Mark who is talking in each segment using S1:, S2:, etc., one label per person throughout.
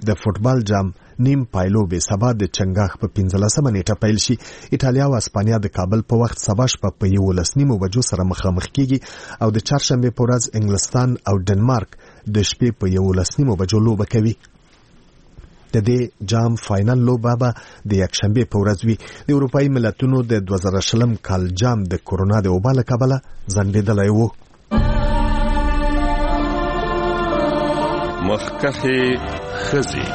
S1: د فوټبال جام نیم پایلوبې سبا د چنګاښ په 15 نیټه پیل شي. ایټالیا او اسپانیا د کابل په وخت سبا شپه په 11 بجو سره مخامخ کیږي او د چهارشنبه په ورځ انګلستان او ډنمارک د شپې په 11 بجو لوبه کوي. د دې جام فاینل لوبه به د یکشنبه په ورځ وي. د اروپایي ملتونو د 2020 کال جام د کورونا د وبا له کبله ځنډېدلی و.
S2: مخکخي خزي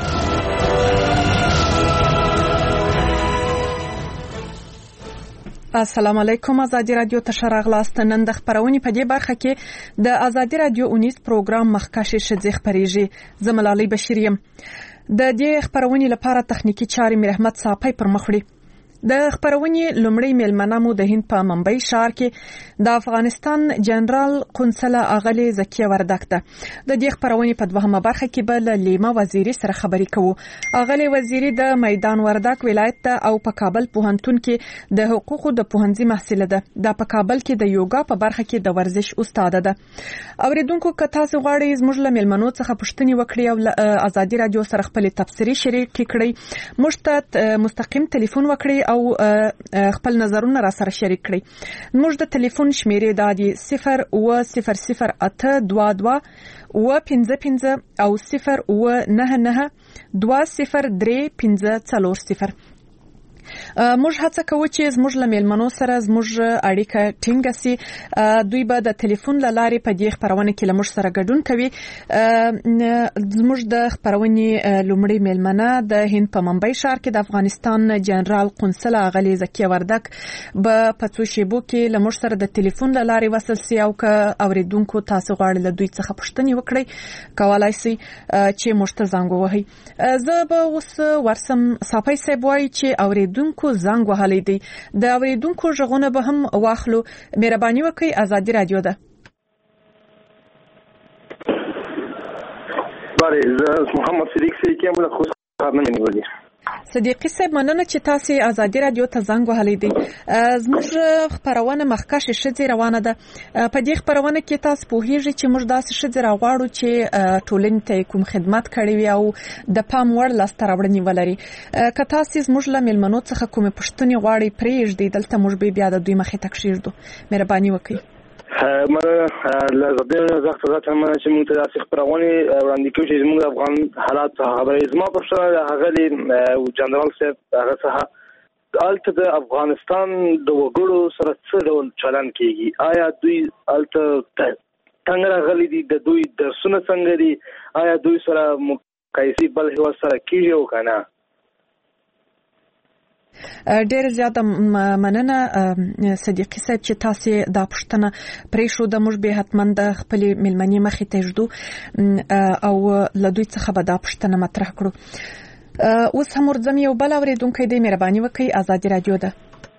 S3: السلام علیکم. آزادی رادیو ته شراغلاست. نن د خبرونې په دې برخه کې د آزادی رادیو 19 پروګرام مخکشي شذ خبريږي. زملالي بشریم د دې خبرونې لپاره تخنیکی چارې میر احمد صافی پر مخ وړي. د خبرونې لومړی میلمنه مو د هند په ممبئی ښار کې د افغانستان جنرال قونسل اغلی زکیه وردک ده. د دې خبرونې په دوهمه برخه کې به لیما وزیری سره خبرې کوو. اغلی وزیری د میدان وردک ولایت او په کابل پوهنتون کې د حقوقو د پوهنځي محصله ده. د په کابل کې د یوګا په برخه کې د ورزش استاد ده. اوریدونکو که تاسو غواړئ زموږ له میلمنو څخه پوښتنې وکړئ او آزادی رادیو سره خپل تبصرې شریک کړئ، موږ ته مستقیم ټلیفون وکړئ او خپل نظرونه را سره شریک کړئ. موږ د ټلیفون شمیرې د 0200822 و55 او 099203540. موږ هڅه کوو چې زموږ له میلمنو سره زموږ اړیکه ټینګه سي. دوی به د ټلیفون له لارې په دې خبرونه کې له موږ سره ګډون کوي. زموږ د خبرونې لومړی میلمنه د هند په ممبئی ښار کې د افغانستان جنرال قونسل اغلی زکیه وردک به په څو شیبو کې له موږ سره د ټلیفون له لارې وصل سي او که اوریدونکو تاسو غواړئ له دوی څخه پوښتنې وکړئ کولای سي چې موږ ته زنګ ووهئ. زه به اوس ورسم صافی صاحب وایي چې اوریدونکو زنګ وهلی دی. د اوریدونکو غږونه به هم واخلو. مهرباني وکړئ. آزادی رادیو ده.
S4: بله زه محمد صدیق سیکی یم له خوست ښار نه مې نیولي.
S3: صدیقي صاحب مننه چې تاسو آزادی رادیو ته زنګ وهلی دی. زموږ خبرونه مخکښ شذ روانه ده. په دې خبرونه کې تاسو پوهیږئ چې موږ داسې شذ راغواړو چې ټولنې ته کوم خدمت کړي وي او د پام وړ لاسته راوړنې ولري. که تاسو زموږ له میلمنو څخه کومه پوښتنه غواړئ پرېږدئ، دلته موږ به بیا د دوی مخې ته کښېږدو. مهرباني وکړئ.
S4: لازم زخت ذات هم چې موږ ته داسې خبرونه وړاندې کوي چې زموږ افغان حالات خبرې. زما پوښتنه د هغه جنرال صاحب هغه څخه الته د افغانستان د وګړو سره څه ډول چلند کیږي؟ آیا دوی الته څنګه راغلي دي؟ د دوی درسونه څنګه دي؟ آیا دوی سره مقایسه بل هیواد سره کیږي او کنه؟
S3: ډېر زیاته مننه صدیقي صاحب چې تاسو دا پوښتنه پرېښو. د موږ به حتما د خپل میلمنې مخې ته ږدو او له دوی څخه به دا پوښتنه مطرح کړو. اوس هم ورځم یو بل اوریدونکی دی. مهرباني وکړئ. آزادی رادیو ده.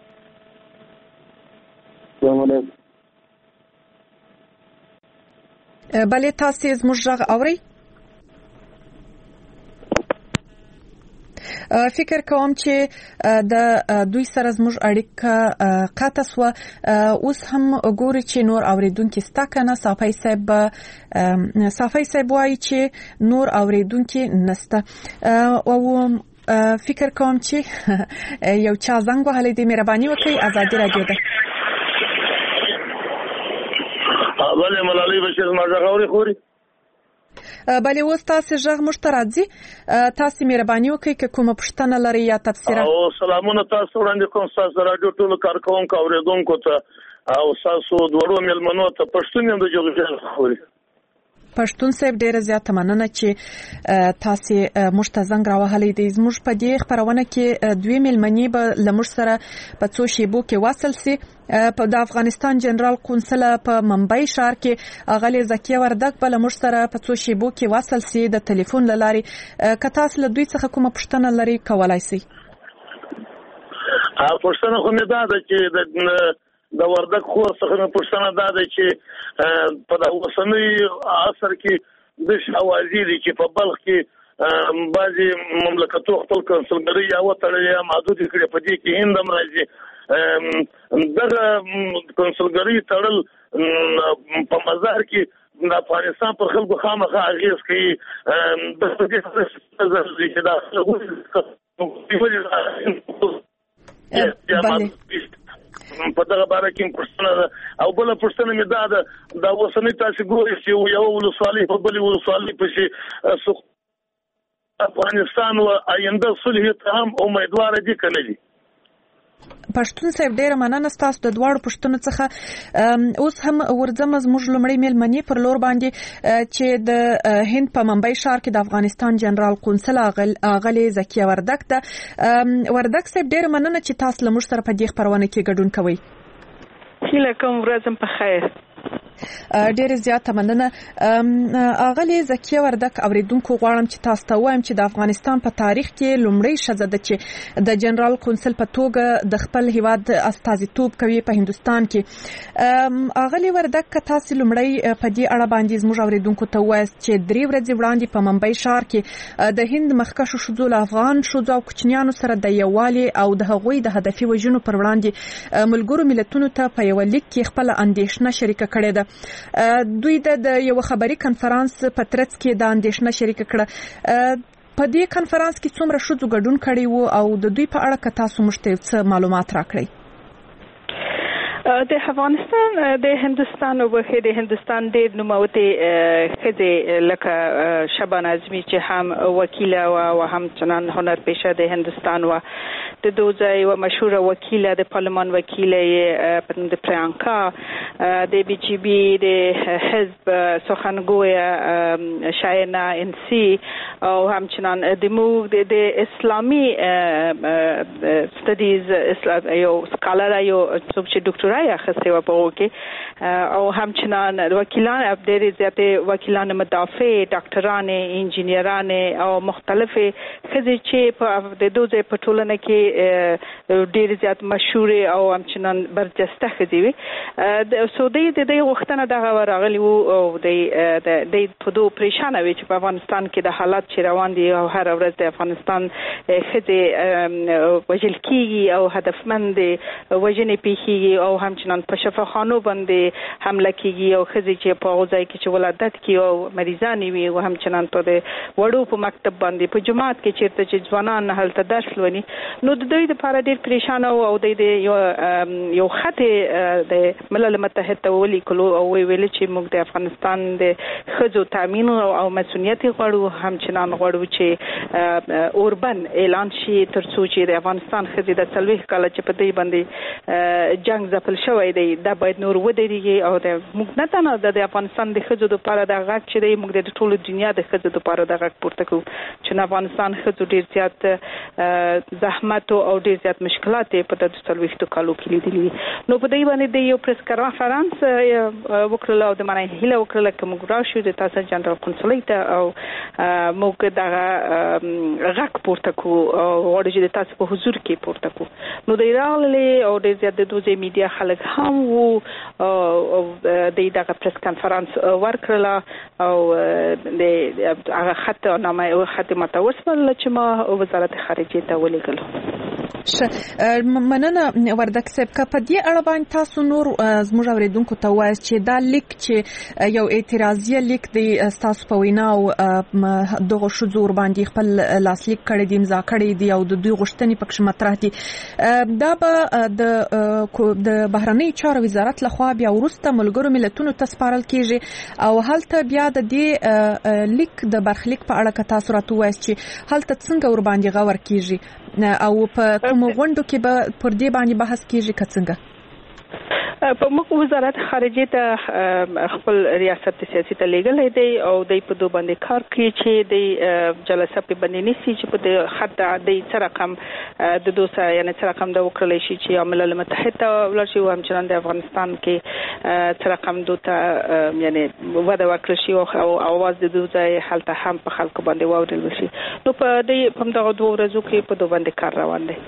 S3: بله تاسو زموږ غږ اورئ؟ فکر کوم چې د دوی سره زموږ اړیکه قطع سوه. اوس هم ګوري چې نور اوریدونکي ستا کنه. صافی صاحب وایي چې نور اوریدونکي نسته او فکر کوم چې یو چا زنګ وهلی دی. مهرباني وکړئ. آزادی رادیو ده.
S4: بله ملالۍ بشیر ما غږ اوري خوري.
S3: بله اوس تاسو غږ موږ ته راځي. تاسو مهرباني وکړئ که کومه پوښتنه لرئ یا تبصره.
S4: او سلامونه تاسو وړاندې کوم. تاسو رادیو ټولو کارکوونکو اوریدونکو ته او تاسو دوړو میلمنو ته پښتون د جوړجوړ خوري.
S3: پښتون صاحب ډیره زیاته مننه چې تاسو موږ ته زنګ راوهلی دی. زموږ په دې خبرونه کې دوی میلمنې به له موږ سره په څو شیبو کې واصل سي. په د افغانستان جنرال قونسل په ممبئی ښار کې اغلی زکیه وردک به له موږ سره په څو شیبو کې واصل سي د ټلیفون له لارې. که تاسو له دوی څخه کومه پوښتنه لرئ کولای سئ.
S4: پوښتنه خو مې دا ده چې د وردک خور څخه مې پوښتنه دا ده چې په د اوسنۍ عصر کې د شاوازي دي چې په بلخ کې بعضې مملکتو خپل کنسلګرۍ یا وتړلې یا محدودې کړې. په دې کې هند هم راځي. دغه کنسلګرۍ تړل په مزار کې
S5: د افغانستان پر خلکو خامخا اغیز کوي د دې چې دا په دغه باره کې پښتنه او بل پښتنه مې دا اوسنۍ تاسو ګورئ چې یو ولسوالۍ په بل ولسوالۍ پسې افغانستان او آینده صلح ته هم امیدوار دي کنه دي.
S3: پښتون صاحب ډیره مننه تاسو د دواړو پښتنو څخه. اوس هم ورځم زموږ لمړی میلمنې پر لور باندې چې د هند په ممبئی ښار کې د افغانستان جنرال قونسل اغلی زکیه وردک ده. وردک صاحب ډیره مننه چې تاسو لمر سره په دې خبرونه کې ګډون کوئ.
S6: هیله کوم ورځم په خیر.
S3: ډېر زیات مننه. اغلی زکیه وردک اوریدونکو غواړم چې تاسو ته وایم چې د افغانستان په تاریخ کې لومړی ښځه ده چې د جنرال قونسل په توګه د خپل هیواد استازیتوب کوي په هندستان کې. اغلی وردک تاسو لومړی په دې اړه باندې زموږ اوریدونکو ته وایست چې 3 ورځې وړاندې په ممبئی ښار کې د هند مخکښو ښځو له افغان ښځو او کوچنیانو سره د یووالي او د هغوی د هدفي وژنو پر وړاندې ملګرو ملتونو ته په یو لیک کې خپل اندېښنه شریکه کړې ده. دوی د یو خبري کنفرانس په ترڅ کې د اندېښنه شریکه کړه. په دې کنفرانس کې څومره ښځو ګډون کړی وو او د دوی په اړه که تاسو موږ ته څه معلومات راکړئ؟
S6: د افغانستان د هندستان او د هندستان ډېر نوموتې ښځې لکه شبانه اعظمي چې هم وکیله او هم چنان هنرپیشه د هندستان و د دوزه و مشهور وکیله د پارلمان وکیله د پرانکا د بی جی بی د حزب سخنگوی شاینا انسی او همچنان د اسلامی ستډیز یو سکالر یو څوک چې ډاکټرای اخیسته و په وکي او همچنان وکیلان ډېر زیاتې وکیلان مدافع ډاکټران انجینران او مختلفه ښځې چې په د دوزه په ټولنه کې ډېر زیات مشهور او همچنان برجسته ښځې وي. سعودي د دې وختونه دغه راغلی وو او د په دوه پریشانه وي چې په افغانستان کې د حالات چې روان دي او هر ورځ د افغانستان ښځې وژل کیږي او هدفمند وژنې پیښیږي او همچنان په شفاخانو باندې حمله کیږي او ښځې چې په ځای کې چې ولادت کوي او مریضان وي او همچنان په وړو په مکتب باندې په جماعت کې چیرته چې ځوانان هلته درس لولي نو د دوی لپاره ډېر پریشان او د یو خط د ملل متحد ته ولیکلو او ویل چې موږ د افغانستان د ښځو تامین او مسؤلیت غواړو همچنان غواړو چې اوربن اعلان شي ترڅو چې د افغانستان ښځې د 40 کال چې په دې باندې جنگ ځپل شوی دی دا باید نور ودرېږي او د موږ نه تنه د افغانستان د ښځو لپاره د غږ چې دی موږ د ټولو دنیا د ښځو لپاره د غږ پورته کوو چې افغانستان ښځو ډېر زیات زحمت او ډېر زیات مشکلات په د 40 کالو کې لیدلي نو په دې باندې د یو پریس کانفرنس وکړل او د معنی هیله وکړل چې موږ راشو د تاسو جنرال قونسلیت او موږ د غږ پورته کوو او ورته د تاسو په حضور کې پورته کوو نو د راغلي او د زیات د دوزه میډیا خلک هم وو او دغه پریس کانفرنس ورکړل او د هغه خط متوسل چې ما وزارت خارجه ته ولیکلو.
S3: مننه وردک صاحب که په دې اړه باندې تاسو نور زموږ اوریدونکو ته وایي چې دا لیک چې یو اعتراضیه لیک دی تاسو په وینا او دغه شذور باندې خپل لاسلیک کړی دی امضا کړی دی او د دوی غوښتنې پکې مطرح دي دا به د بهرنی چارو وزارت لخوا بیا وروسته ملګرو ملتونو ته سپارل کیږي او هلته بیا د دې لیک د برخلیک په اړه که تاسو راته وایي چې هلته څنګه ور باندې غور کیږي او په کوم غونډو کې به پر دې باندې بحث کیږي که څنګه؟
S6: په موږ وزارت خارجه ته خپل ریاست سیاسي ته لګلې دی او د په دوه باندې کار کوي چې د جلسه په باندې نسی چې په خط د رقم د دوسه یعنی رقم د وکړل شي چې ملل متحد ته ولرشي او همچنان د افغانستان کې رقم دوته یعنی ودا ورکړل شي او اواز د دوزه حالته هم په خلکو باندې واورل شي نو په دې په دغه دوه ورځو کې په دوه باندې کار روان دی.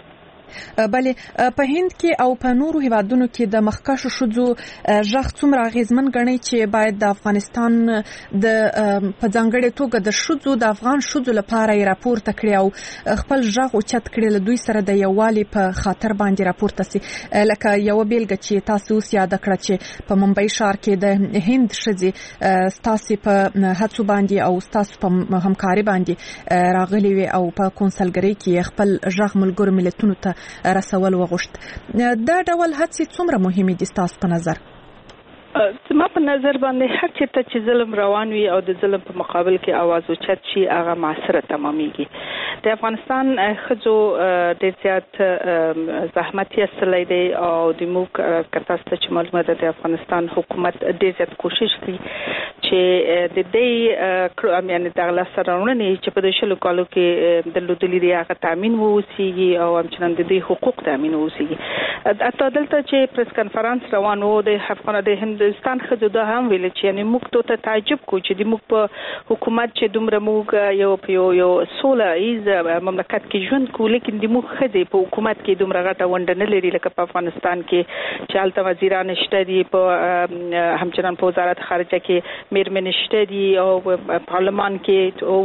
S3: بله په هند کې او په نورو هیوادونو کې د مخکښو ښځو ژغ څومره اغیزمن ګڼي چې باید د افغانستان د په ځانګړې توګه د ښځو د افغان ښځو لپاره یې راپورته کړي او خپل ژغ اوچت کړي له دوی سره د یووالي په خاطر باندې راپورته سي. لکه یو بیلګه چې تاسو اوس یاد کړه چې په ممبئی ښار کې د هند ښځې ستاسو په هڅو باندې او ستاسو په همکاري باندې راغلي وي او په کونسلګرۍ کې خپل ژغ ملګرو ملتونو ته رسول وغوښت. دا ډول هڅې څومره مهمې دي ستاسو په نظر؟
S6: زما په نظر باندې هر چېرته چې ظلم روان وي او د ظلم په مقابل کې आवाज اوچت شي هغه معاصره تمامېږي. د افغانستان ښځو ډېر زیات زحمت یې ایستلی دی او د موږ که تاسو ته چې معلومه ده د افغانستان حکومت ډېر زیات کوشش کوي چې د دې یعنې دغه لاسته راوړنې چې په 20 کالو کې درلودلي دي هغه تامین واوسیږي او همچنان د دې حقوق تامین واوسیږي. حتی دلته چې پریس کنفرانس روان و د هندوستان ښځو دا هم ویل چې یعنې موږ ته تعجب کو چې د موږ په حکومت چې دومره موږ یو سوله ایز مملکت کې ژوند کوو لیکن د موږ ښځې په حکومت کې دومره غټه ونډه نه لري لکه په افغانستان کې چې هلته وزیران شته دي په همچنان په وزارت خارجه کې میرمنې شته دي او پارلمان کې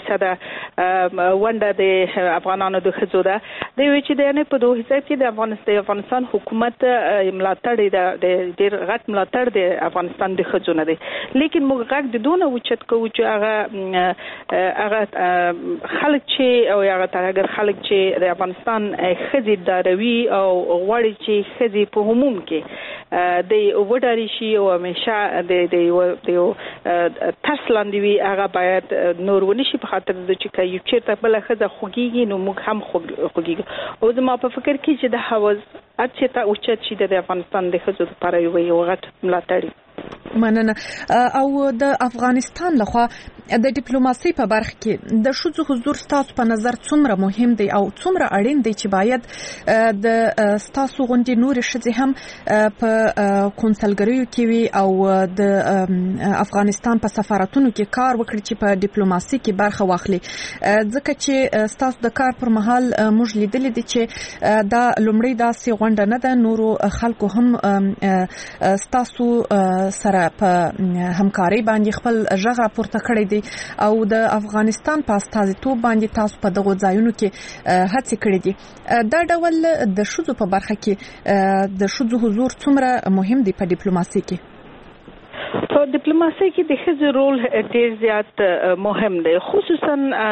S6: 20% ونډه د افغانانو د ښځو ده. دوی وایي چې د په 2000 کې د افغانستان حکومت ملاتړ د ډېر غټ ملاتړ د افغانستان د ښځو نه دی لیکن موږ غږ د دونه اوچت کوو چې هغه خلک چې او هغه خلک چې د افغانستان ښځې داروي او غواړي چې ښځې په عموم کې د وډاري شي او همیشه د یو ترس لاندې وي هغه باید نور ونه شي په خاطر د چې یو چېرته بله ښځه خوږېږي نو موږ هم خوږېږو. او زما په فکر کې چې د حواس هر چېرته اوچت شي د افغانستان د ښځو لپاره یو غټ ملاتړ.
S3: مننه. او د افغانستان لخوا د ډیپلوماسي په برخه کې د ښځو حضور ستاسو په نظر څومره مهم دی او څومره اړین دی چې باید د ستاسو غونډې نور ښځې هم په کونسلګریو کې وي او د افغانستان په سفارتونو کې کار وکړي چې په ډیپلوماسي کې برخه واخلي ځکه چې ستاسو د کار پر مهال موږ لیدلې دي چې دا لومړی داسې غونډه نه ده نورو خلکو هم ستاسو سره په همکاري باندې خپل ژغ راپورته کړی دی او د افغانستان په استازیتوب باندې تاسو په دغه ځایونو کې هڅې کړې دي. دا ډول د ښځو په برخه کې د ښځو حضور څومره مهم دی په ډیپلوماسي کې؟
S6: په ډیپلوماسي کې د ښځو رول ډېر زیات مهم دی خصوصا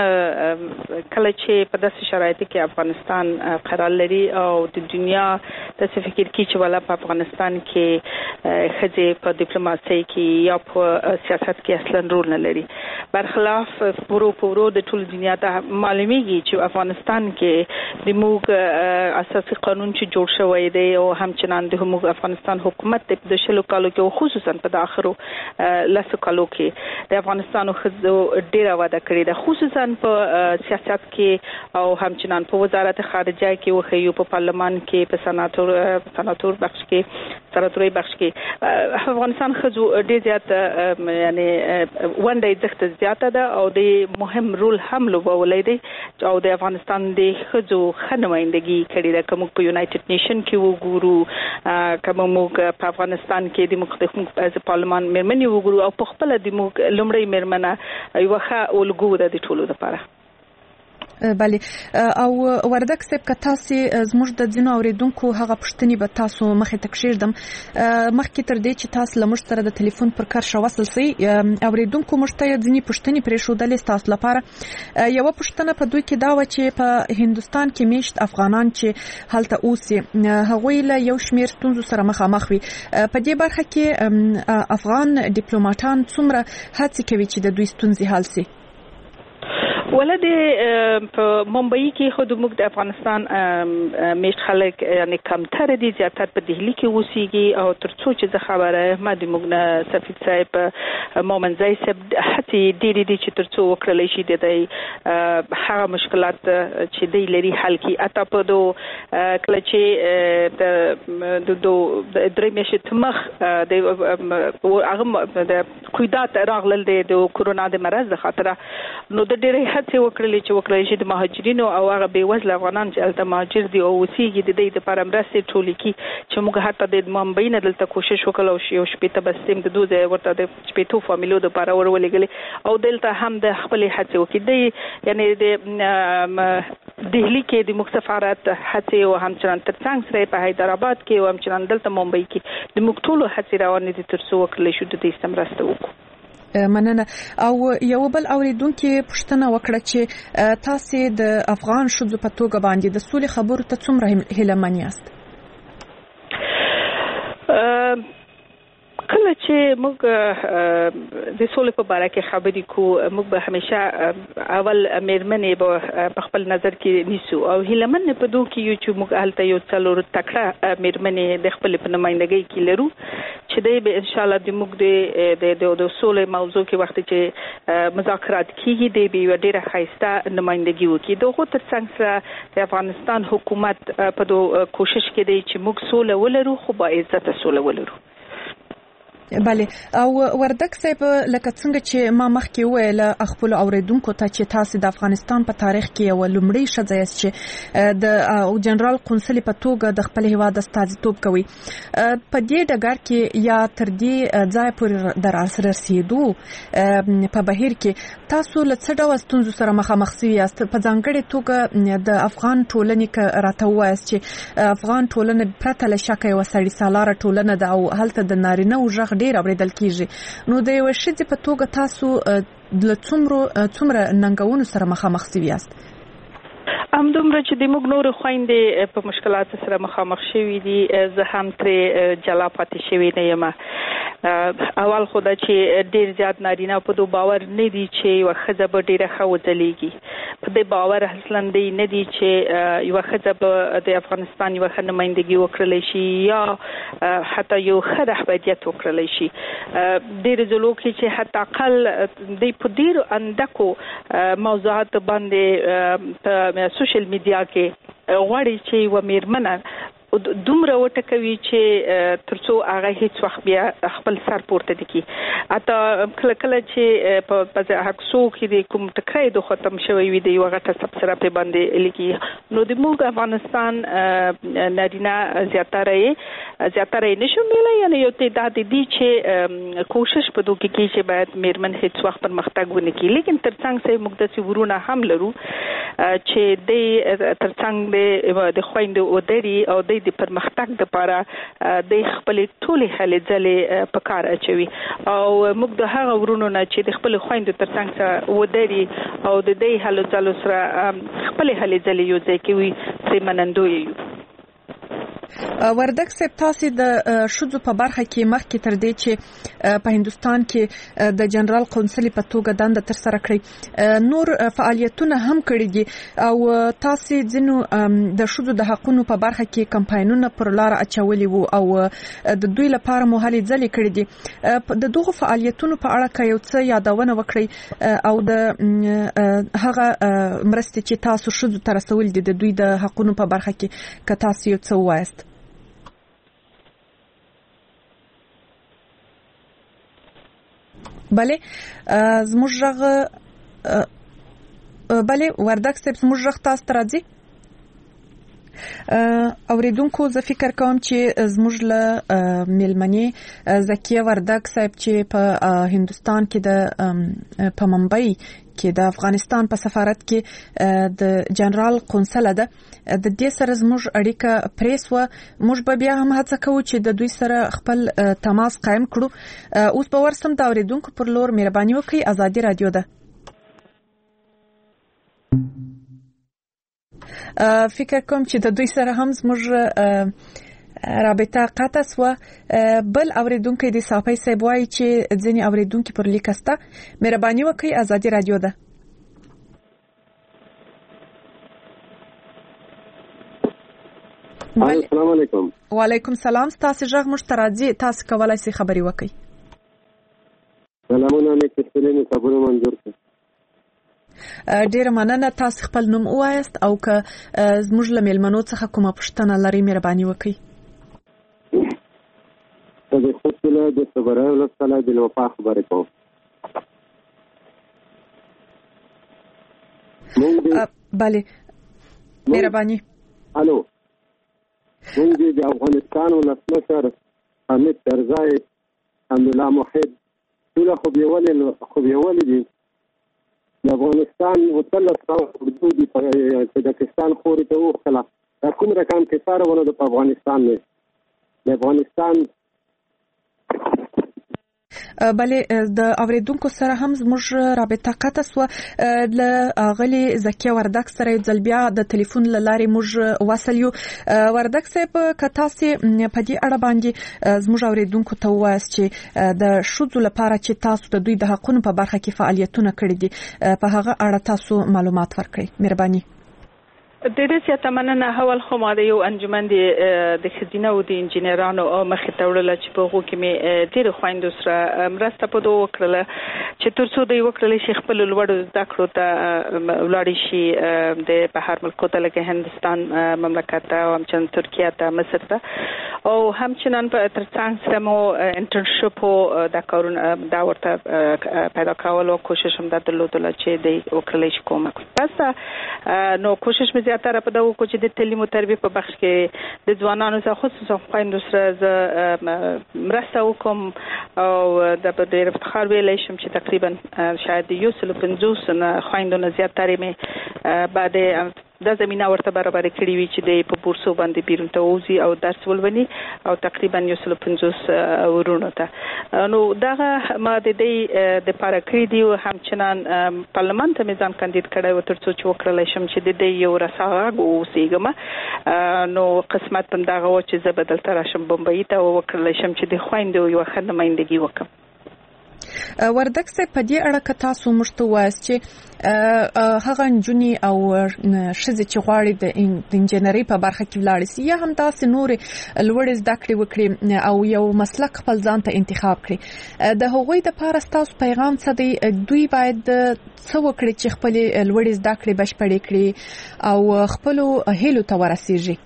S6: کله چې په داسې شرایطو کې افغانستان قرار لري او د دنیا داسې فکر کوي چې والا په افغانستان کې ښځې په ډیپلوماسي کې یا په سیاست کې اصلا رول نه لري. برخلاف پورو د ټول دنیا ته معلومیږي چې افغانستان کې د موږ اساسي قانون چې جوړ شوی دی او همچنان د موږ افغانستان حکومت په 20 کالو کې خصوصا په داخلو لاسو کالو کې د افغانستان ښځو ډېره وده کړې ده خصوصا په سیاست کې او همچنان په وزارت خارجه کې وخیو په پارلمان کې په سناتور بخش کې سناتوري بخش کې افغانستان ښځو ډېر زیات یعنی ونډه یې زیاته ده او د مهم رول هم لوبولی دی او د افغانستان د ښځو ښه نمایندګي کړې ده که موږ په یونایټډ نیشن کې وګورو که موږ په افغانستان کې د مختلف پارلمان میرمنې وګورو او په خپله د موږ لومړۍ میرمنه یوه ښه الګو ده د ټولو لپاره.
S3: بله. او وردک صاحب که تاسو زموږ د ځینو اوریدونکو هغه پوښتنې به تاسو مخې ته کښېږدم مخکې تر دې چې تاسو له موږ سره د ټلیفون پر کرښه وصل سئ اوریدونکو موږ ته ځینې پوښتنې پرېښودلې ستاسو لپاره. یوه پوښتنه په دوی کې دا وه چې په هندوستان کې میشت افغانان چې هلته اوسي هغوی له یو شمېر ستونزو سره مخامخ وي. په دې برخه کې افغان ډیپلوماټان څومره هڅې کوي چې د دوی ستونزې حل سي؟
S6: ولې په ممبئی کې خو د موږ د افغانستان میشت خلک یعنی کمتر دي زیاتر په دهلی کې اوسېږي او تر څو چې زه خبره ما د موږ نه سفیر صاحب مومنزی صاحب هڅې ډېرې دي چې تر څو وکړلی شي د هغه مشکلات چې دی لري حل کړي. حتی په کله چې د درې میاشتې مخ هغه د کویدات راغلل د کرونا د مرض د خاطره نو د ډېرې هڅه وکړلې چې وکړای شي د مهاجرینو او هغه بیوزله افغانان چې الته مهاجر دي او اوسېږي د دې لپاره مرستې ټولې کی چې موږ حتی د ممبئی نه دلته کوشش وکړو چې شپې ته بسیم د دوه ورته د شپې فامیلو د لپاره ورولېګلې او دلته هم د خپل هڅه وکړي یعنی د دهلی کې د مخسفارت هڅه او همچنان ترڅنګ سره په حیدرآباد کې او همچنان دلته ممبئی کې د مختلفو هڅې روانې دي ترڅو وکړل شو د دې سمرسته وکړو.
S3: مننه. او یو بل اوریدونکو پوښتنه وکړه چې تاسو د افغان شذو په توګه باندې د سولې خبرو ته څومره هیلهمن یاست؟
S6: کله چې موږ د سولې په اړه کې خبرې کوو موږ به همیشه اول میرمنې په خپل نظر کې نیسو او هیلمن په دوه کې یو چې موږ هلته یو څلور تکړه میرمنې د خپل په نمائندګۍ کې لرو چې دوی به ان شاء الله د موږ د سولې موضوع کې وخت چې مذاکرات کیږي د به ډیره خاصه نمائندګي وکړي دغه ترڅنګ سره د افغانستان حکومت په دوه کوشش کې دی چې موږ سولې ولرو خو با عزت سولې ولرو.
S3: بله. او وردک صاحب لکه څنګه چې ما مخکې ویل خپل اوریدونکو ته چې تاسو د افغانستان په تاریخ کې یو لومړی ښځه یاست چې د جنرال قونسل په توګه د خپل هیواد استازیتوب کوي په دې ډګر کې یا تر دې ځای پورې در رسیدو په بهیر کې تاسو له څه ډول ستونزو سره مخامخ یاست په ځانګړي توګه د افغان ټولنې راته وایي چې افغان ټولنه پرته له شک یو سړي سالاره ټولنه ده او هلته د نارینه او ژغ ډیر اوریدل کیږي نو د یو شذ په توګه تاسو د څومره ننګونو سره مخامخ یاست؟
S6: همدومره چې د موږ نور خويندې په مشکلات سره مخامخ شوي دي زه هم ترې جلا پاتې شوی نه یم. اول خو دا چې ډیر زیات نارینه په دوه باور نه دي چې یو ښځه به ډیره ښه وځلېږي په دې باور اصلا دی نه دي چې یو ښځه به د افغانستان یو ښه نمائندګي وکړلی شي یا حتی یو ښه رهبریت وکړلی شي. ډیر ځلو کې چې حتی اقل د په ډیرو اندکو موضوعات باندې په سوشل میډیا کې غواړي چې و میرمنه دومره وټکوي چې ترڅو هغه هیڅ وخت بیا خپل سر پورته دي کی اته کله کله چې په حقسو کې د کوم ټکرای د ختم شوی وي د یو غټه سبسره په باندې لکی نو د موږ افغانستان نارینه زیاتره نشو ویلای یعنی یو تعداد دي چې کوشش په دوه کې چې باید میرمن هیڅ وخت پرمختګ ونه کړي لیکن ترڅنګ سه موږ د ورونه هم لرو چې د ترڅنګ د خويندو او دري او د پرمختګ لپاره د خپل ټولې هلې ځلې په کار اچوي او موږ د هغه ورونو نه چې د خپل خويندو ترڅنګ سره ودري او د دې هلو ځلو سره خپل هلې ځلې یو ځای کوي چې منندوی یو.
S3: وردک صاحب تاسو د شذو په برخه کې مخکې تر دې چې په هندستان کې د جنرال قونسل په توګه دنده تر سره کړې نور فعالیتونه هم کړې دي او تاسو ځینو د شذو د حقوقو په برخه کې کمپاینونه پر لار اچولي وو او د دوی لپاره مو هلې ځلې کړې دي د دغه فعالیتونو په اړه کې یو څه یادونه وکړئ او د هغه مرستې چې تاسو شذو تر رسول دي د دوی د حقوقو په برخه کې که تاسو یو څه وایست. بله زموږ غږ بله وردک صاحب زموږ غږ تاسو ته راځي؟ اوریدونکو زه فکر کوم چې زموږ له میلمنې زکیه وردک صاحب چې په هندستان کې د په ممبئی کې د افغانستان په سفارت کې د جنرال قونسل ده د دې سره زموږ اړیکه پریس و موږ به بیا هم هڅه کوو چې د دوی سره خپل تماس قائم کړو. اوس به ورسم د اوریدونکو پر لور مهرباني وکړئ ازادي رادیو ده. فکر کوم چې د دوی سره هم زموږ رابطه قطع سو. بل اوریدونکو د صافي صاحب وایي چې ځینې اوریدونکو پر لیکسته مهرباني وکړئ ازادي رادیو ده.
S7: السلام علیکم.
S3: وعلیکم السلام. تاسو ژغ مشترازي تاسو کولای شئ خبري وکړئ.
S7: سلامونه مې کړلې خبرو منظور کړ.
S3: ډیر مننه. تاسو خپل نوم وایست او که زموږ له میلمنو څخه کومه پوښتنه لرئ مهرباني وکړئ.
S7: د خپل د صبرانه له صلاح د وفا خبره کوم.
S3: بله مهرباني.
S7: الو موږ د افغانستان ولسمشر حامد کرزي حمدالله موحد ټول خو یوالي دي د افغانستان وتلس حدود په پاکستان خوري ته وخلا کوم رقم کې سره ونه د افغانستان نه د افغانستان
S3: بله د اوریدونکو سره هم زموږ رابطه قطع سو ل غلي زکیه وردک سره ځل بیا د ټلیفون لارې موږ وصل یو. وردک صاحب کتا سي په دې اړه باندې زموږ اوریدونکو ته وایي چې د شذو لپاره چې تاسو د دوی د حقوقو په برخه کې فعالیتونه کړی دي په هغه اړه تاسو معلومات ورکړئ. مهرباني.
S6: د دې سیاته مننه. حوال خو ما د یو انجمن د خزینه او د انجنیرانو او مخې ته وړل چې په هغه کې مې ډېر خويندو سره مرسته په دوه وکړه چې ترڅو دوی وکړل شي خپل لوړ زده کړو ته ولاړ شي د بهر ملکو ته لکه هندستان مملکت او همچنان ترکیه ته مصر ته او همچنان په ترڅنګ سره مو انټرنشپ او د کارونه دا ورته پیدا کولو کوشش هم درلودل چې د وکړل شي کومه پس نو کوشش مې زیاتره په دغه کو چې د تعلیم او تربیه په بخش کې د ځوانانو سره خصوصا خويندو سره مرسته وکم او د ډېر افتخار ویلای شم چې تقریبا شاید 150 نه خويندو نه زیاتره مې بعد د زمينه ورته برابر کړی وی چې د په بورسو باندې بیرون ته وځي او درس ولونی او تقریبا 150 ورونو ته نو دغه ما د دې د پاره کړی دی همچنان پارلمان ته میزان کاندید کړی و ترڅو چې وکړل شم چې د دې یو رساغه اوسېګم نو قسمت هم دغه و چې زه بدل تر شم بمبئی ته وکړل شم چې د خويندو یو خدمتګي وکم.
S3: وردک صاحب په دې اړه که تاسو موږ ته وایي چې هغه نجونی او شذې چې غواړي د انجنیری په برخه کې ولاړ شي یا هم تاسو نور لوړ زده کړې وکړي او یو مسلک خپل ځان ته انتخاب کړي د هغوی د لپاره تاسو پیغام څه دی؟ دوی باید څه وکړي چې خپل لوړ زده کړې بشپړې کړي او خپل هیلو ته ورسیږي؟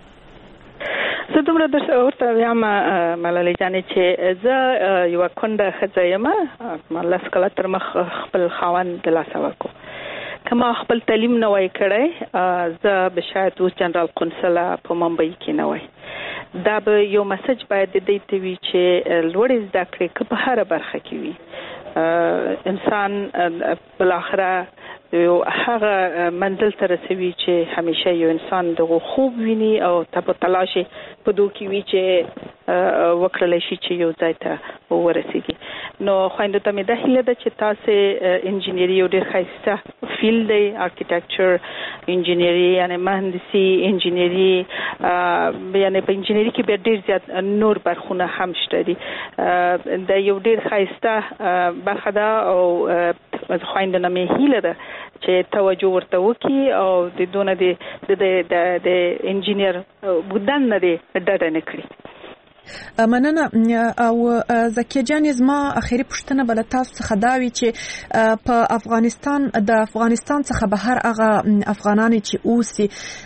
S6: زه دومره درته ورته وایم ملالۍ جانې چې زه یو کونډه ښځه یم ما لاس کله تر مخ خپل خاوند د لاسه ورکړو کما خپل تعلیم نه وای کړی زه به شاید اوس جنرال قونسل په ممبئی کې نه وای. دا به یو مسج باید د دې ته وي چې لوړ زده کړې که په هر برخه کې وي انسان بالاخره یو هغه منزل ته رسوي چې همیشه یو انسان دغه خوب ویني او په تلاش په دوه کې وی چې وکړل شي چې یو ځای ته ورسیږي. نو خويندو ته مې د هیله ده چې تاسو انجینری او ډېر ښایسته فیلډ دی آرکیټیکچر انجینری یعنی مهندسي انجینری یعنی په انجینری کې به ډېر زیات نور برخونه هم شته دي د یو ډېر ښایسته برخه ده او خويندو نه مې هیله ده چې توجه ورته وکړي او د دونه د انجینیر بودن نه دی ډډه نه کړي.
S3: مننه. او زکیه جان زما اخیری پوښتنه بل تاسو څخه دا وی چې په افغانستان څخه بهر هغه افغانان چې اوسي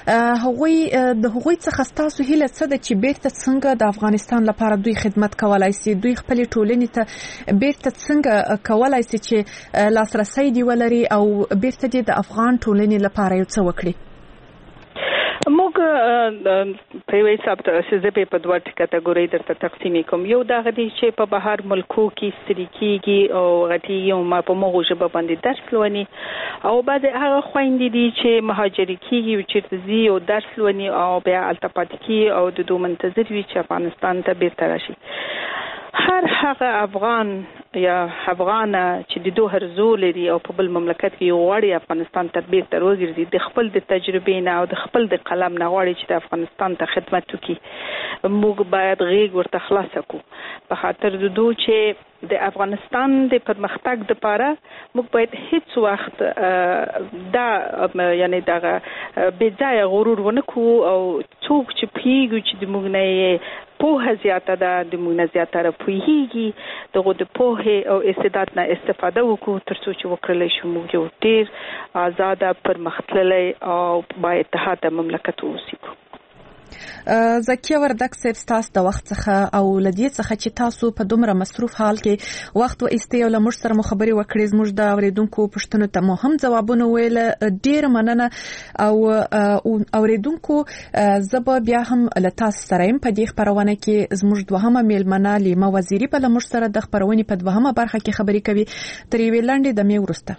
S3: هغوی څخه تاسو هیله څه ده چې بیرته څنګه د افغانستان لپاره دوی خدمت کولای شي دوی خپل ټولنې ته بیرته څنګه کولای شي چې لاسرسي دی ولري او بیرته د افغان ټولنې لپاره یو څه وکړي؟
S6: موږ په یوه حساب ته په دوه کټګورۍ درته تقسیم کوم. یو دا غدي چې په بهر ملکو کې ستړي کیږي او غټي یو ما په موږ ژبه باندې درس لونی او بعد هغه خويندې دي چې مهاجر کیږي او چې زی او درس لونی او بیا التپات کی او د دوه منتظر وي چې افغانستان ته بیرته راشي. هر هغه افغان یا افغانه چې د دوه هرزو لري او په بل مملکت کې غواړي افغانستان ته بیرته وګرځي د خپل د تجربې نه او د خپل د قلم نه غواړي چې د افغانستان ته خدمت وکړي موږ باید غیږ ورته خلاص کړو په خاطر د دوه چې د افغانستان د پرمختګ لپاره موږ باید هیڅ وخت دا یعنی دا بې ځای غرور ونه کوو او څوک چې پیږي چې د موږ نه په زیاته د موږ زیاتره پوهیږي دغه د پوهه او استعداد نه استفاده وکړو ترڅو چې وکړل شي موږ یو ډیر آزاد پرمختللی او با اتحاد مملکت اوسو.
S3: زکیه وردک صاحب تاسو د وخت څخه او لدی څخه چې تاسو په دومره مصروف حال کې وخت و ایستي او لمر سره مخبري وکړې زموږ د اوریدونکو پښتنو ته مو هم ځوابونه ویل ډیر مننه او اوریدونکو زب بیا هم لتاس سره په دې خبرونه کې زموږ دوهمه میلمنه لیما وزیری په لمر سره د خبرونې په دوهمه برخه کې خبري کوي تر یوې لنډې د می ورسته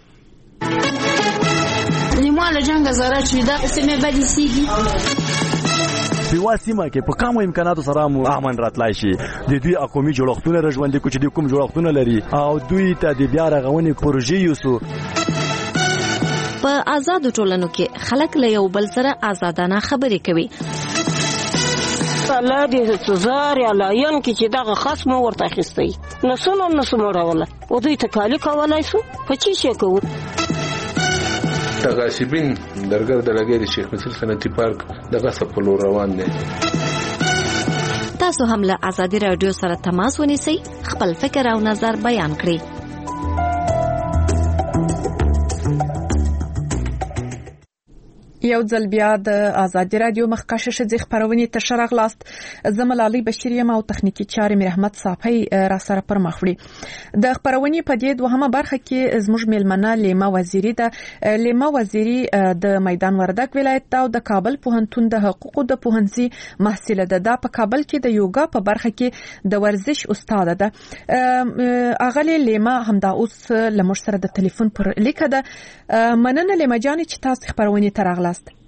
S8: لیما له جنگ زره چې دا سمې بدې سیږي
S9: په سیمه کې په کومو امکاناتو سره مو امن راتلای شي د دوی اقومي جوړښتونه رژوندې کوچ دي کوم جوړښتونه لري او دوی ته د بیا رغونې پروژې یوسو
S10: په آزاد ټولنو کې خلک له یو بل سره آزادانه خبرې کوي
S11: الله دې تزار یا لاین کې چې دغه خصم ورته اخیستی نسو راوله او دوی ته کالی کولای شو په چی شي کوو
S2: تغاسبین درګر د لګیری شیخ مسعود صنعتي پارک دغه سپلو روان دي
S10: تاسو هم له آزادي رادیو سره تماس ونیسئ خپل فکر او نظر بیان کړئ
S3: یو ځل بیا د آزادي رادیو مخکشه شذ خبرونه تشرغ لاست زملالي بشریم او تخنیکی چارې مرحمت صافی را سره پر مخوړي د خبرونه په دې دوهمه برخه کې زموږ میلمنه لیما وزیری د لیما وزیری د میدان وردک ولایت او د کابل پوهنتون د حقوقو د پوهنځي محصله ده په کابل کې د یوګا په برخه کې د ورزش استاد ده اغلی لیما همدا اوس لمر سره د ټلیفون پر لیکه ده مننه لیما جان چې تاسو خبرونه ترغله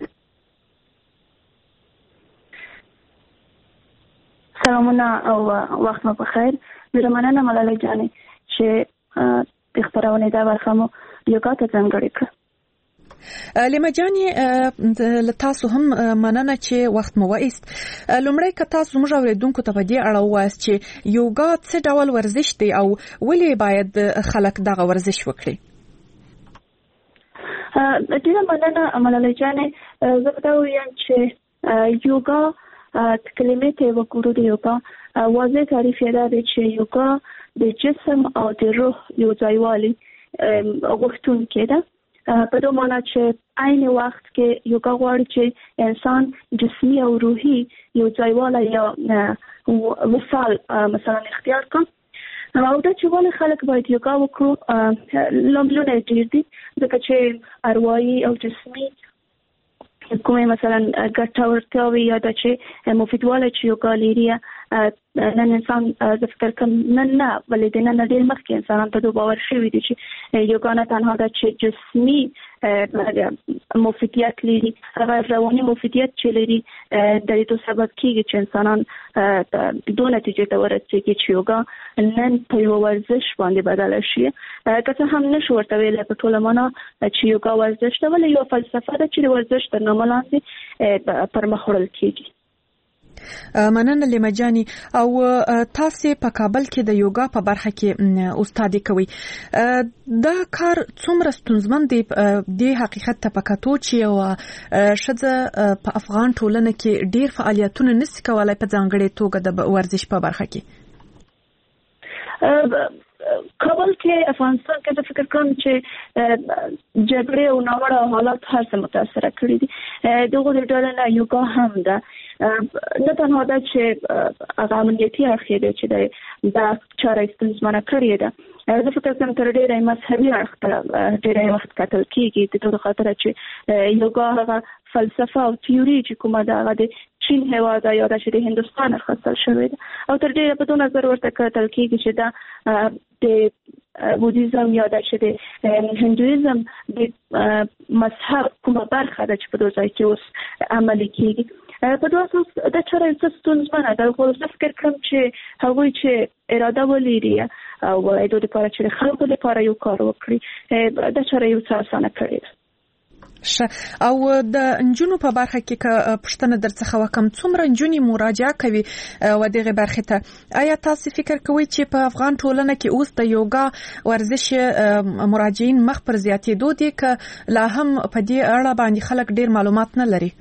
S12: سلامونه او وخت مو بخیر زه مننه ملاله جانې چې خبرونه دا ورخمو یوګا ته څنګه کړ
S3: لیما جانې تاسو هم مننه چې وخت مو وایست لومړی که تاسو موږ اوریدونکو ته په دې اړه وایست چې یوګا څه ډول ورزش دی او ولې باید خلک دغه ورزش وکړي
S12: ډیره مننه ملاله جانې زه به دا ووایم چې یوګا کلمې ته وګورو د یوګا واضح تعریف یې دا دی چې یوګا د جسم او د روح یو ځایوالي غوښتونکی ده په دې معنی چې عین وخت کې یوګا غواړي چې انسان جسمي او روحي یو ځایواله یا وصال مثلا اختیار کړي او دا چې ولې خلک باید یوګا وکړو لاملونه ډیر دي ځکه چې اروايي او جسمي کومه مثلا ګټورتیا یا د چې مفیدواله چې یوګا لري نن انسان د فکر کوم نه ولې د نن ډیر مخکې انسان ته د باور شوی دی چې یوګا نه تنها د چې جسمي مفیدیت لري هغه رواني مفیدیت چې لري د دې سبب کیږي چې انسانان دوه نتیجې ته ورسېږي چې یوګا نن په یو ورزش باندې بدل شي که هم نشو ورته ویل په ټوله معنا چې یوګا ورزش ته ولې یو فلسفه ده چې ورزش تر نامه لاندې پر مخ وړل کیږي
S3: مننه لیما جانی او تاسو په کابل کې د یوګا په برخه کې استادي کوي دا کار څومره ستونزمن دی د حقیقت ته پکاتو چې او شذ په افغان ټولنه کې ډیر فعالیتونه نس کولای په ځانګړي توګه د ورزش په برخه کې
S12: کابل کې افغانستان کې د فکر کوم چې جګړې او ناوړه حالات هر څه متاثر کړي دي دغه د ډول یوګا هم ده نه تنها دا چې هغه امنیتي اړخ دی چې دا چاره ستونزمنه کړې ده زه فکر کوم تر ډیره مذهبي اړخ ته ډیره وخت کتل کیږي د ټول خاطر چې یوګا هغه فلسفه او تیوري چې کومه ده د چین هیواد یا د هندستان خاصه شوې ده او تر ډیره په دې نظر ورته کتل کیږي چې دا د بودیزم یا د هندویزم د مذهب کومه برخه ده چې په دوی کې اوس عملي کیږي په دوه اساس د چاره ستونزمنه ده خو زه فکر کوم چې هغوی چې اراده ولري او د لپاره چې خلکو لپاره یو کار وکړي د چاره یو څه اسانه کړي
S3: او د انجونو په برخه کې پښتنه درڅخه وکم څومره انجونی مراجعه کوي و دغه برخه ته آیا تاسو فکر کوئ چې په افغان ټولنه کې اوس د یوګا ورزش مراجعین مخ پر زیاتېدو دي ک لا هم په دې اړه باندې خلک ډیر معلومات نه لري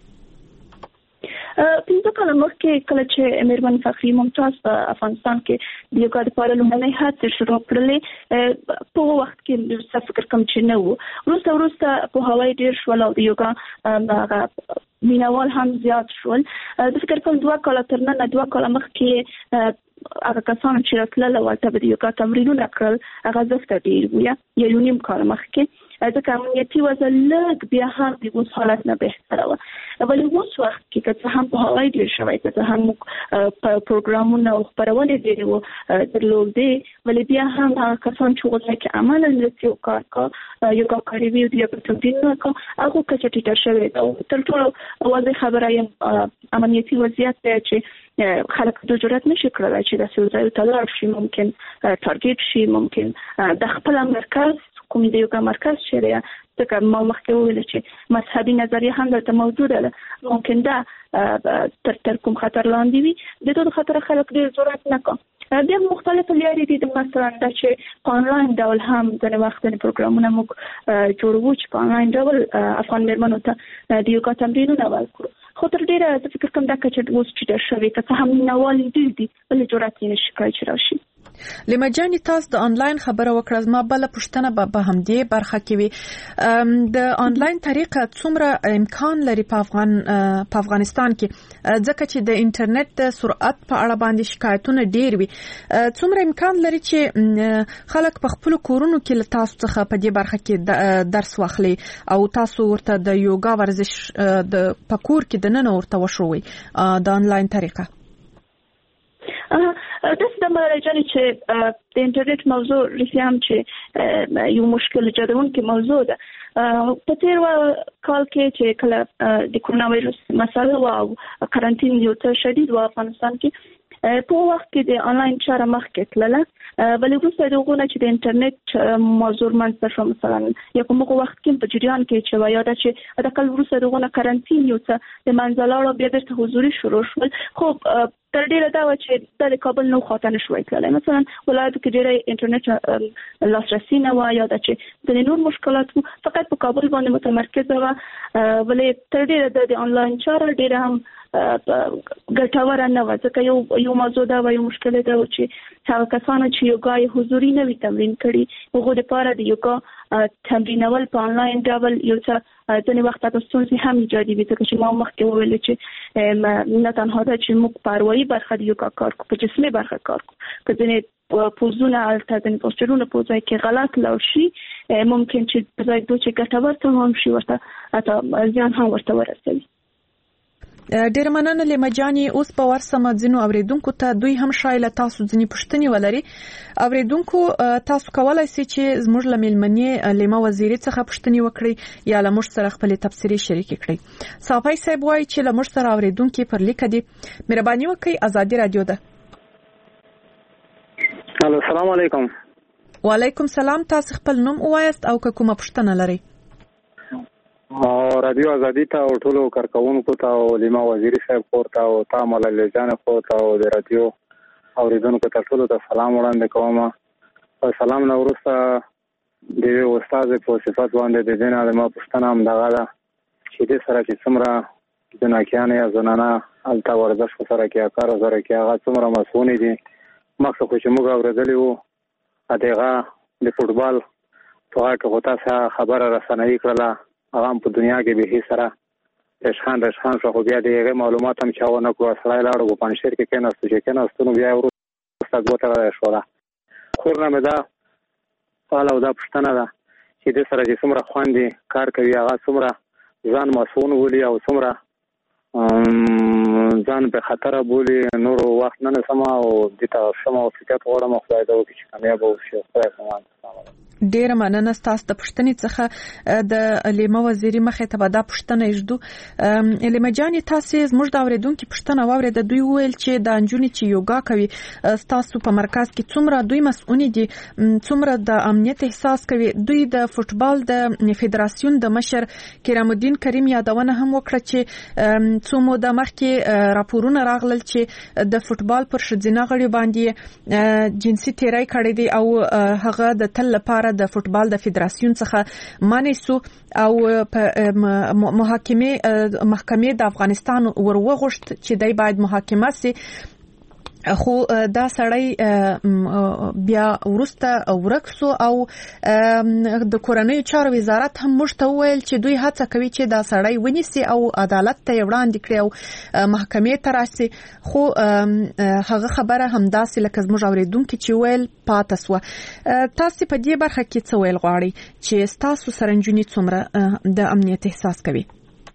S12: پنځه کاله مخکې کله چې میرمن فخری ممتاز په افغانستان کې د یوګا لپاره لومړنۍ هڅې شروع کړلې په وخت کې څه فکر کوم چې نه وو وروسته په هوای ډیر شول او د یوګا مینوال هم زیات شول. د فکر کوم 2 کال تر نن 2 کال مخکې هغه کسان چې راتلل او ته د یوګا تمرینونه کړل هغه زفته ډیر وي یا یو نیم کال مخکې ځکه امنیتي وضع لږ بیا هم د اوس حالت نه بهتره وه. ولې اوس وخت کې که څه هم پوهاوی ډېر شوی که څه هم پروګرامونه او خپرونې ډېرې وو درلودې ولې بیا هم هغه کسان چې غوښتل چې عملا داسې یو کار کا یوګا کړی وي د یوګا تمرینونه کا هغو کچه ټیټه شوې ده. تر ټولو واضح خبره یم امنیتي وضعیت دی چې خلک د جرأت نشي کړلی چې داسې یو ځای ته لاړ شي ممکن ټارګېټ شي ممکن د خپل مرکز کوم د یوګا مرکز چې دی ځکه ما مخکې وویل چې مذهبي نظریه هم دلته موجوده ده ممکن دا تر کوم خطر لاندې وي د دې خطر خلک ډېر جرأت نه کوي. بیا مختلف لارې دي مثلا دا چې په انلاین ډول هم ځینې وخت پروګرامونه موږ جوړوو چې په انلاین ډول افغان مېرمنو ته د یوګا تمرینونه ورکړو. خو تر ډېره زه فکر کوم دا چې اوس چې شوی که څه هم مینوال ډېر دي ولې جرأت یې نشي کولی چې راشي.
S3: لیما جانې تاسو د انلاین خبره وکړه زما بله پوښتنه به همدې برخه کې وي د انلاین طریقه څومره امکان لري په افغانستان کې ځکه چې د انټرنیټ د سرعت په اړه باندې شکایتونه ډېر وي څومره امکان لري چې خلک په خپل کورونو کې له تاسو څخه په دې برخه کې درس واخلي او تاسو ورته د یوګا ورزش د پکور کې د نن ورته وشوي د انلاین طریقه
S12: داسې د مراجعه چې د انټرنیټ موضوع رښتیا هم چې یو مشکل جوړونکې موضوع ده. په تیر کال کې چې کله د کرونا وایرس مسله او قرنطین یو څه شدید و افغانستان کې په وخت کې د انلاین چاره مخکې تلله ولې وروسته دغه نه چې د انټرنیټ موضوع منځته شو مثلا یا کوم وخت کې په جریان کې چې وایي دا چې د کال وروسته دغه نه قرنطین یو څه د منځلاړو بیا د حضوري شروع شول. خو تر ډیره دا و چې د کابل نو خاطر نشوي تللی مثلا ولایتو کې ډیره انټرنیټ لاسرسي نه و یا د چې د نور مشکلات فقط په کابل باندې متمرکز و ولې تر ډیره د انلاین چاره ډیره هم ګټوره نه و ځکه یو موضوع دا و یو مشکل دا و چې هغه کسانو چې یوګا حضوري نه وي تمرین کړي هغه لپاره د یوګا تمرینول په انلاین ډول یو څه ځینې وخت تاسو ستونزې هم ایجادي وي ځکه چې ما مخکې وویل چې نه تنها دا چې موږ په اروايي برخه د یوګا کار کوو په جسمي برخه کار کوو که ځینې پوزونه الته ځینې پوسچرونه په ځای کې غلط لاړ شي ممکن چې په ځای دوی چې ګټور څه هم شي ورته حتی زیان هم ورته ورسوي.
S3: ډیر مننه لیما جانې اوس په ورسمه ځینو اوریدونکو ته دوی هم شایله تاسو ځینې پوښتنې ولري. اوریدونکو تاسو کولای شئ چې زموږ له میلمنې لیما وزیري څخه پوښتنې وکړئ یا له موږ سره خپل تبصرې شریکې کړئ. صافی صاحب وایي چې له موږ سره اوریدونکو پر لیک دي مهرباني وکړئ ازادي رادیو ده.
S13: الو السلام علیکم.
S3: وعلیکم سلام تاسو خپل نوم ووایاست او کومه پوښتنه لرئ؟
S13: رادیو ازادي ته او ټولو کارکونکو ته او لیما وزیري صاحب کورته او تا مولا جان کورته او د رادیو اوریدونکو ته ټولو ته سلام وړاندې کوم. سلام نو وروسته د استاد په صفات باندې د دین عالمه پښتنه هم دغه ده چې د سره چې څومره جناکیان یا زنانه الته ورزش سره کې کار سره کې هغه څومره مسؤونی دي مخکې خو چې موږ اورېدلی وو هغه د فوټبال په اړه که تاسو خبره رسنۍ کړله هغه په دنیا کې به هیڅ سره رشخان شو خو بیا د هغه معلومات هم چاونه کړو سړی لاړو په پنځیر کې کېناستو چې کېناستو نو بیا وروسته ګوته شوله خورنه مې دا سوال او دا پوښتنه ده چې د سره چې څومره خوندې کار کوي هغه څومره ځان مسؤون بولي او څومره ځان په خطر بولي نور وخت نه سم او د تاسو مو فکر غواړم خدای دا وکړي چې کامیاب وشي. خدای سلامت.
S3: ډیر مننه تاسو د پوښتنې څخه د لیما وزیري مخې ته به دا پوښتنه ایږدو. لیما جانې تاسو زموږ د اوریدونکو پوښتنه واورېده دوی وویل چې د نجونې چې یوګا کوي تاسو په مرکز کې څومره دوی مسؤونی دي څومره د امنیت احساس کوي. دوی د فوټبال د فدراسیون د مشر کرام الدین کریم یادونه هم وکړه چې څو موده مخکې راپورونه راغلل چې د فوټبال پر ښځینه غړي باندې جنسي تیری کړی دی او هغه د تل لپاره د فوټبال د فدراسیون څخه منع شو او په محکمې د افغانستان وروغښت چې دای باید محاکمه سي خو دا سړی بیا ورسته ورکسو او د کورنۍ چارو وزارت هم مشته ویل چې دوی هڅه کوي چې دا سړی ونیسي او عدالت ته وړاندې کړي او محکمې ته راسي خو هغه خبره هم داسې لکه زموږ اوریدونکو چې ویل پاتې سو. تاسو په دې برخه کې څه ویل غواړئ چې تاسو سره نجونې څومره د امنیت احساس کوي؟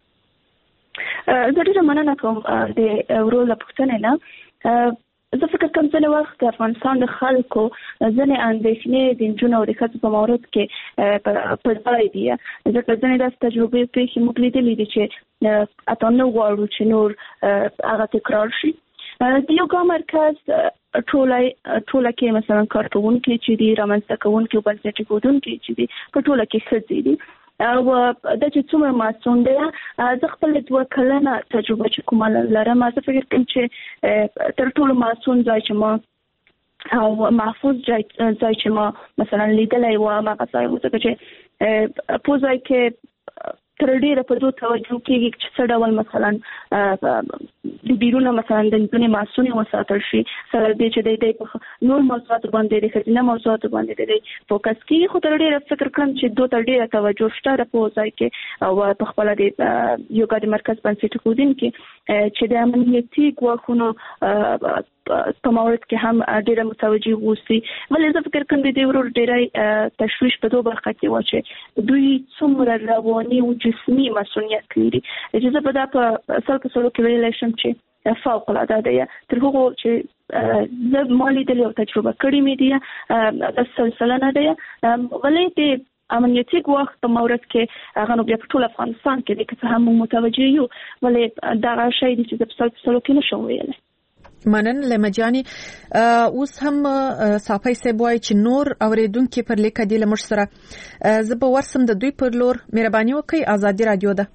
S12: زه ډیره مننه کوم د ورور لپاره نه. زه فکر کوم چې نو وخت افغانستان د خلکو ځنې اندېښنې د جنونو او د ښځو په مورد کې په ځای دي. ځکه ځنې د تجربې په موږ لیدلې دي چې اته نو غواړو چې نور هغه تکرار شي. د یوګا مرکز ټوله کې مثلا کارکونکي چې دي رامنځته کوونکي او بنسټي کوونکي چې دي په ټوله کې ښځې دي او د چې څومره ماسون دی. زه خپل 2 کلنه تجربه چې کومه لرم زه فکر کوم چې تر ټولو ماسون ځای چې ما او محفوظ ځای چې ما مثلا لیدلی و هغه ځای و ځکه چې په ځای کې تر ډیره په دوه توجه کېږي چې څه ډول مثلا د بیرونه مثلا د نجونې ماسونې وساتل شي سره دې چې د نور موضوعاتو باندې د ښځینه موضوعاتو باندې د فوکس کېږي. خو تر ډیره فکر کوم چې دوه تر ډیره توجه شته په ځای کې او په خپل د یوګا د مرکز بنسټ ایښودونکي چې د امنیتي ګواښونو په مورد کې هم ډیره متوجه اوسي. ولې زه فکر کوم د ورور ډیره تشویش په دوه برخه کې و چې دوی څومره رواني او جسمي مسؤلیت لري. چې زه په دا په سلو کې ویلای شم چې فوق العاده دی. تر هغه چې زه مالي د تجربه کړې مې دي د سلسله نه دی. ولې د امنیتي ګواښ په مورد کې هغه نو بیا په ټول افغانستان کې د که هم متوجه یو ولې دا شی دي چې د سلو کې نشو ویلای.
S3: منن لمجانی اوس هم صافي سبوای چې نور اوریدونکو پر لیک دی لمر سره زب ورسم د دوی پر لور مهرباني وکي آزادي رادیو ده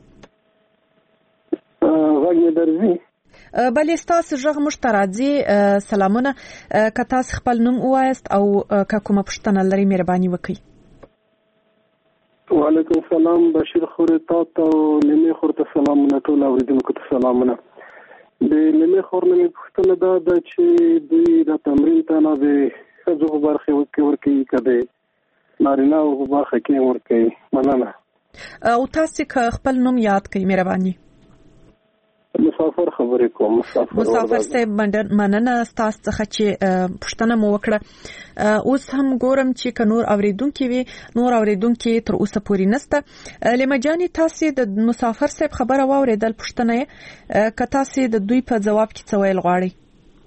S7: غږ درځي
S3: بلې ستاسو ژغ مشترادي سلامونه که تاسو خپل نوم وایست او که کومه پښتنه لري مهرباني وکي.
S7: وعلیکم السلام بشیر خورتا ته نیمه خورته سلامونه ټول اوریدونکو ته سلامونه. د نیمه خورنه پښتنه دا چې دوی د تمرین ته نه د ښځو په برخه ورکوي کده نارینه په برخه کې ورکوي. مننه.
S3: او تاسو که خپل نوم یاد کړئ مهرباني.
S7: مسافر خبرې کوم.
S3: مسافر صاحب مننه تاسو څخه چې پښتنه مو وکړه. اوس هم ګورم چې که نور اوریدونکو وي نور اوریدونکو تر اوسه پورې نسته. لمجانی تاسو د مسافر صاحب خبره واوریدل پښتنه که تاسو د دوی په جواب کې څه ویل غواړئ؟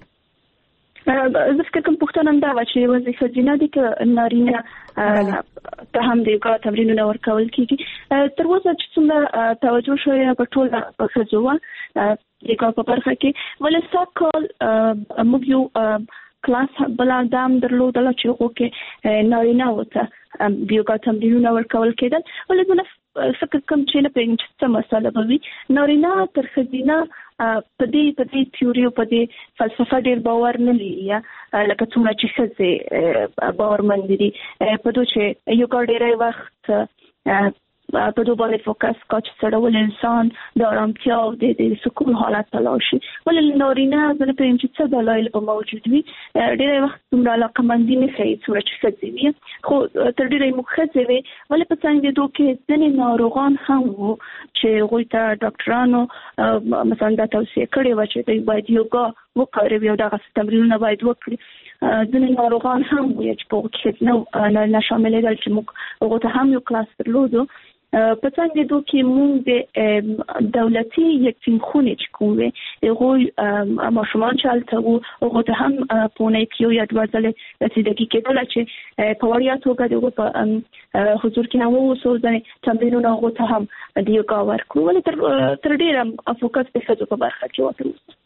S12: زه فکر کوم پښتنه دا و چې وظیفه جنا دي که نارینه ته هم د یوګا تمرینونه ورکول کیږي. تر اوسه چې څومره توجه شوی په ټول ښځو یوګا په برخه کې ولې ساکل موږ یو کلاس بل دام درلودل چې هغه کې نارینه وته یوګا تمرینونه ورکول کېدل. ولې زه فکر کوم چې نه پېژنم چې څه مسله به وي. نارینه تر ښځینه په دې تیوري او په دې فلسفه ډېر باور نه لري لکه څومره چې ښځې باورمند دي په دوی چې یوګا ډېری وخت په دوی باندې فوکس کوي چې سړول انسان د آرامتیا او د سکون حالت ته لاړ شي. ولې نارینه زه نه پوهېږم چې څه دلایل به موجود وي. ډېری وخت دومره علاقهمندي نه ښیي څومره چې ښځې وي خو تر ډېره موږ ښځې وي. ولې په څنګهېدو کې ځینې ناروغان هم وو چې هغوی ته ډاکټرانو مثلا دا توصیه کړې وه چې دوی باید یوګا وکاروي او دغسې تمرینونه باید وکړي. ځینې ناروغان هم وو چې په هغو کې نه شاملېدل چې موږ هغو ته هم یو کلاس درلودو. په څنګهېدو کې موږ د دولتي یتیم خونې چې کوم وي هغوی ماشومان چې هلته وو هغو ته هم په اونۍ کې یو یا 2 ځلې رسیدګي کېدله چې په وړیا توګه د هغو په حضور کې هم واوسو ځینې تمرینونه هغو ته هم د یوګا ورکړو. ولې تر ډېره فوکس د ښځو په برخه کې وکړو.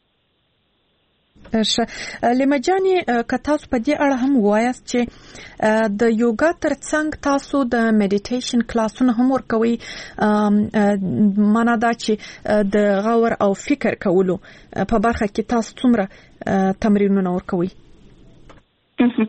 S3: لمجانی که تاسو په دې اړه هم وایاست چې د یوګا ترڅنګ تاسو د میډیټیشن کلاسونه هم ورکوي معنا دا چې د غور او فکر کولو په برخه کې تاسو څومره تمرینونه ورکوي؟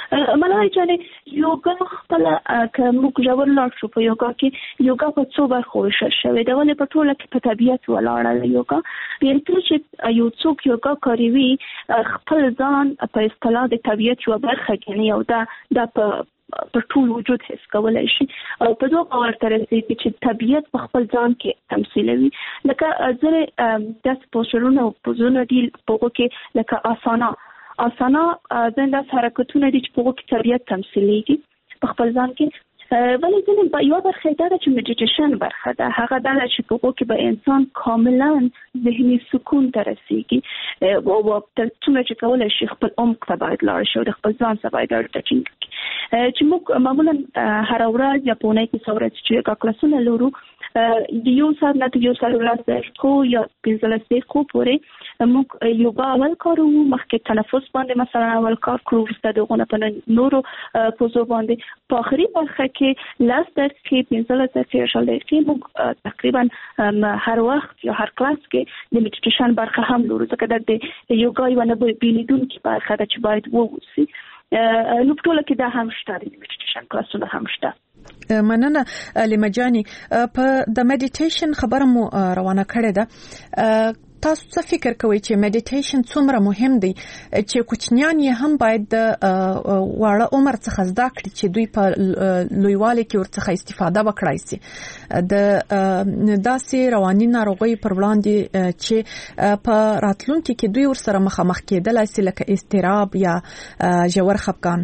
S12: ملای جانې یوګا خپل کوم ژور لاړ شو په یوګا کې یوګا په څو برخو ویشل شوی دا ولې په ټوله کې په طبیعت ولاړه یوګا یعنی چې یو څوک یوګا کوي خپل ځان په اصطلاح د طبیعت یو برخه ګڼي او دا په ټول وجود حس کولای شي او په دوه باور تر رسیدي چې طبیعت په خپل ځان کې تمثیلوي لکه زره د پوسټرونو په زونه دی په کې لکه آسانا زنده حرکتونه دي چې په کې طبیعت تمثیلېږي په خپل ځان کې ولی ځینې یو برخه دا چې میډیټیشن برخه ده هغه دا چې په کې به انسان کاملا ذهني سکون ته رسیږي او تر څومره چې کولای شي خپل عمق ته باید لاړ شي او خپل ځان سره باید اړیکه ټینګ کړي چې موږ معمولا هر ورځ یا په اونۍ کې څو ورځې چې کلاسونه لرو د یو ساعت نه یو ساعت ورځ یا 15 دقیقې پورې موږ یوګا اول کارو مخکې تنفس باندې مثلا اول کار کړو ورسته دغه په نورو پوزو باندې په اخري برخه کې لاس دقیقې 15 دقیقې موږ تقریبا هر وخت یا هر کلاس کې د میډیټیشن برخه هم لرو ځکه د یوګا یو نه بیلیدونکو برخه ده چې باید ووسی نو په ټوله کې دا هم شته د میډیټیشن کلاسونه هم شته
S3: مننه لمجانی په د میډیټیشن خبره مو روانه کړې ده تاسو څه فکر کوئ چې میډیټیشن څومره مهم دی چې کوچنیان یې هم باید د واړه عمر څخه زده کړي چې دوی په لویوالي کې ورڅخه استفاده وکړای شي د داسې رواني ناروغۍ پر وړاندې چې په راتلونکي کې دوی ورسره مخامخ کېدلای شي لکه اضطراب یا ژور خفګان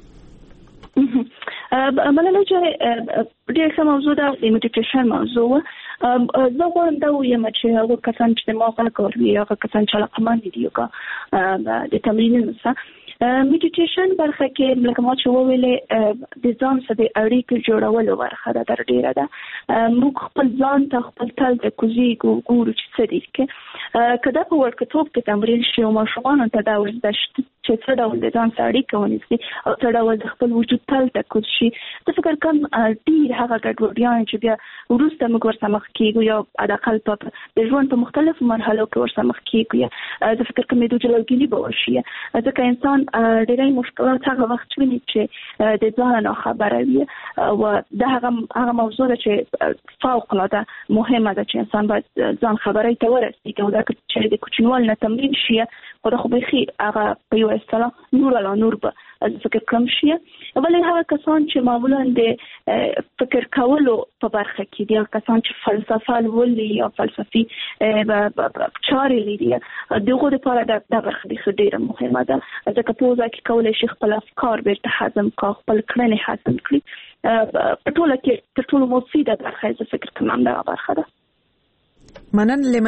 S12: ملالۍ چې ډېر ښه موضوع ده د میډیټیشن موضوع زه غواړم دا ووایم چې هغه کسان چې ما غږ کوي هغه کسان چې علاقمند دي یوګا د تمرینونو سره میډیټیشن برخه کې لکه ما چې وویلې د ځان سره د اړیکې جوړولو برخه ده در ډیره ده موږ خپل ځان ته خپل تل د کوزي ګورو چې څه دي کې کله په ورکتوب کې تمرین شي او ماشومان ته دا ورزده چې څه ډول د ځان سره اړیکه ونیسي او څه ډول د خپل وجود تل ته کوز شي د فکر کوم ډیر هغه ګډوډیان چې بیا وروسته موږ ورسره مخ کیږو یا اډاقل په د ژوند په مختلفو مرحلو کې ورسره مخ کیږو د فکر کوم د جلوګینی به وشي ځکه انسان ډېرې مشکلات هغه وخت ویني چې د ځان نه خبره وي او دا هغه موضوع ده چې فوق العاده مهمه ده چې انسان باید ځان خبرې ته ورسېږي او دا چې د کوچنیوال نه تمرین شي خو خو به خي هغه په یو اصطلاح نور به فکر کم شي ولې هغه کسان چې معمولا د فکر کولو په برخه کې دي کسان چې فلسفه ولي یا فلسفي چارې لري دغه لپاره د برخه ډیره مهمه ده ځکه په ځکه کې کولای شي خپل افکار بیرته هضم کړي خپل کړنې هضم کړي په ټوله کې تر ټولو مفیده برخه زه فکر کوم دا برخه ده
S3: مننه